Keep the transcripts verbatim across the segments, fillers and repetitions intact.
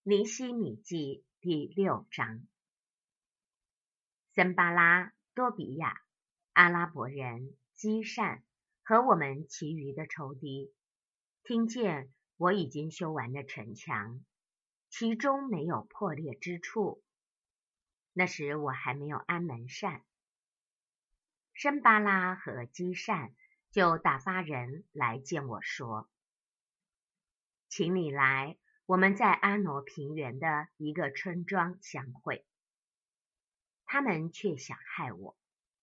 尼希米记第六章。森巴拉、多比亚、阿拉伯人、基善和我们其余的仇敌，听见我已经修完了城墙，其中没有破裂之处。那时我还没有安门扇。森巴拉和基善就打发人来见我说：请你来，我们在阿挪平原的一个村庄相会。他们却想害我，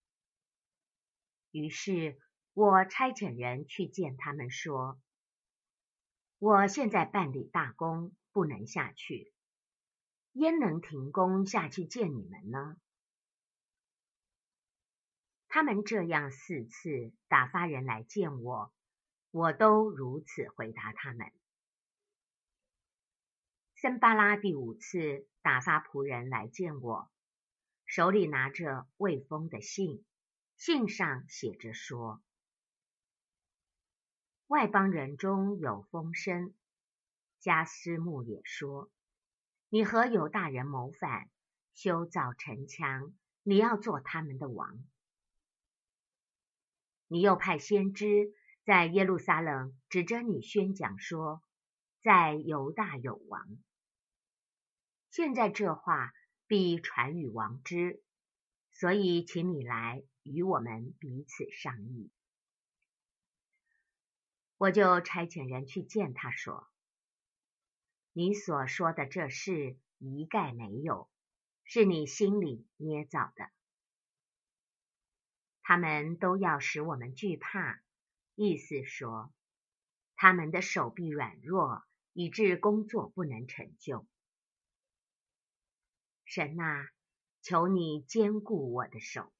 于是我差遣人去见他们说：我现在办理大工，不能下去，焉能停工下去见你们呢？他们这样四次打发人来见我，我都如此回答他们。森巴拉第五次打发仆人来见我，手里拿着未封的信，信上写着说：外邦人中有风声，迦施穆也说，你和犹大人谋反，修造城墙，你要做他们的王。你又派先知在耶路撒冷指着你宣讲说，在犹大有王。现在这话必传与王之，所以请你来与我们彼此商议。我就差遣人去见他说：你所说的这事一概没有，是你心里捏造的。他们都要使我们惧怕，意思说他们的手臂软弱，以致工作不能成就。神啊，求你坚固我的手。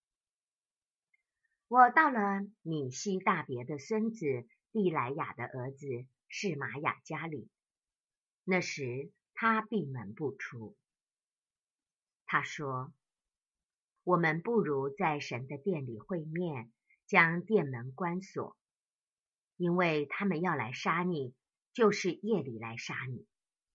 我到了米西大别的孙子利莱雅的儿子示玛雅家里，那时他闭门不出。他说：我们不如在神的殿里会面，将殿门关锁，因为他们要来杀你，就是夜里来杀你。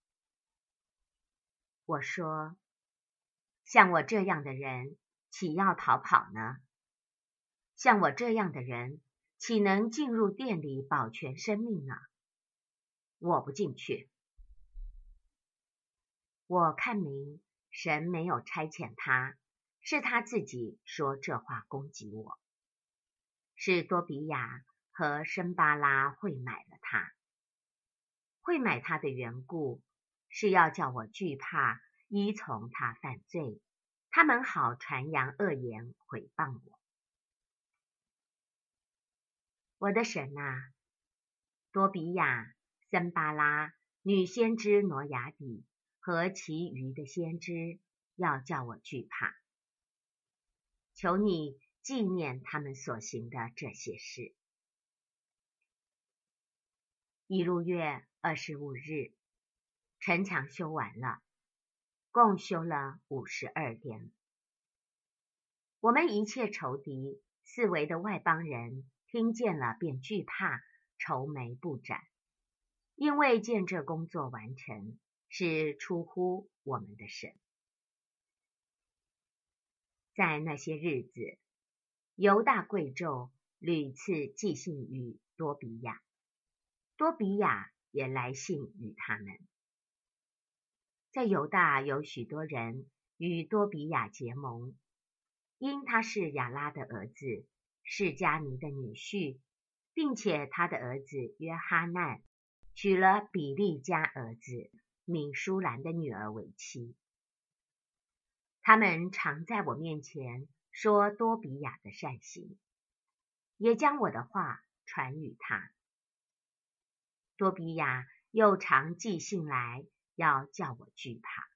我说：像我这样的人，岂要逃跑呢？像我这样的人，岂能进入殿里保全生命呢？我不进去。我看明神没有差遣他，是他自己说这话攻击我。是多比亚和森巴拉会买了他。会买他的缘故，是要叫我惧怕，依从他犯罪，他们好传扬恶言毁谤我。我的神啊，多比亚、森巴拉、女先知挪亚底和其余的先知要叫我惧怕。求你纪念他们所行的这些事。一路月二十五日，城墙修完了，共修了五十二天。我们一切仇敌四围的外邦人听见了便惧怕，愁眉不展，因为见这工作完成是出乎我们的神。在那些日子，犹大贵胄屡次寄信于多比亚，多比亚也来信与他们。在犹大有许多人与多比亚结盟，因他是亚拉的儿子，示迦尼的女婿，并且他的儿子约哈难娶了比利家儿子米舒兰的女儿为妻。他们常在我面前说多比亚的善行，也将我的话传与他。多比亚又常寄信来，要叫我惧怕。